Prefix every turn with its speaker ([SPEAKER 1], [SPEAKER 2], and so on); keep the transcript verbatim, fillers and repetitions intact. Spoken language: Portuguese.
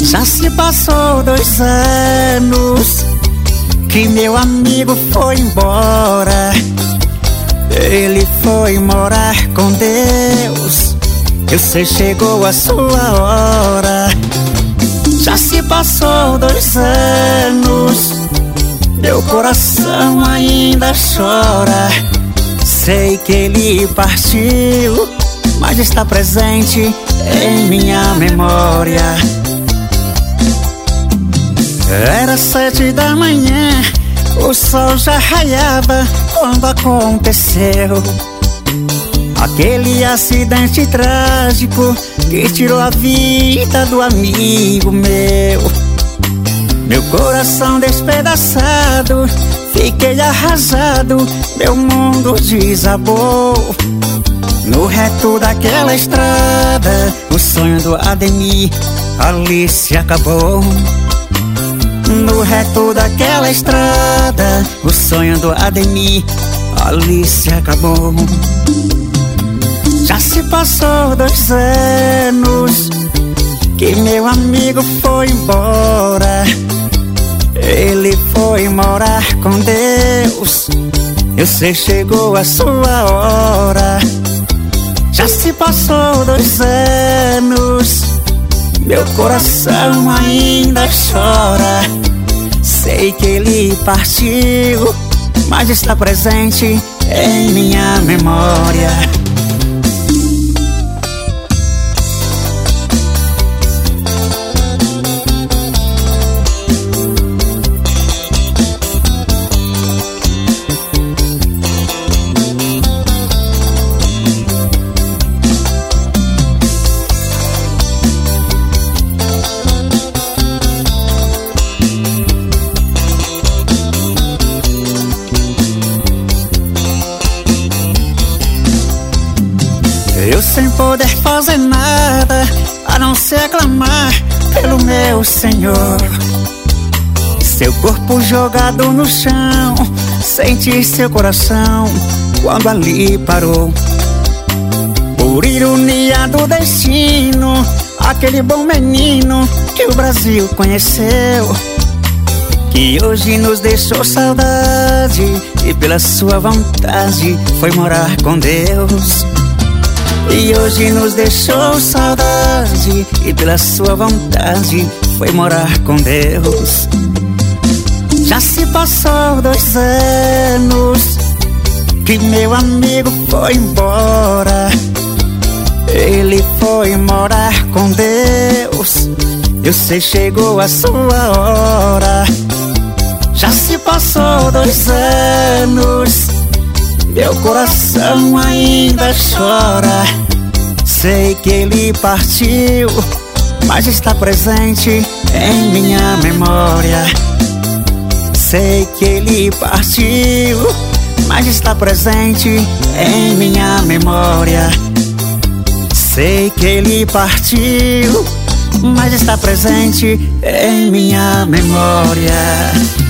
[SPEAKER 1] Já se passou dois anos que meu amigo foi embora. Ele foi morar com Deus. Eu sei, chegou a sua hora. Já se passou dois anos, meu coração ainda chora. Sei que ele partiu, mas está presente em minha memória. Era sete da manhã, o sol já raiava quando aconteceu aquele acidente trágico que tirou a vida do amigo meu. Meu coração despedaçado, fiquei arrasado, meu mundo desabou. No reto daquela estrada, o sonho do Ademir ali se acabou. No reto daquela estrada, o sonho do Ademir ali se acabou. Já se passou dois anos que meu amigo foi embora. Ele foi morar com Deus. Eu sei, chegou a sua hora. Já se passou dois anos, meu coração ainda chora. Sei que ele partiu, mas está presente em minha memória. Eu sem poder fazer nada, a não ser clamar pelo meu Senhor. Seu corpo jogado no chão, senti seu coração quando ali parou. Por ironia do destino, aquele bom menino que o Brasil conheceu, que hoje nos deixou saudade e pela sua vontade foi morar com Deus. E hoje nos deixou saudade e pela sua vontade foi morar com Deus. Já se passou dois anos que meu amigo foi embora. Ele foi morar com Deus. Eu sei, chegou a sua hora. Já se passou dois anos, meu coração ainda chora. Sei que ele partiu, mas está presente em minha memória. Sei que ele partiu, mas está presente em minha memória. Sei que ele partiu, mas está presente em minha memória.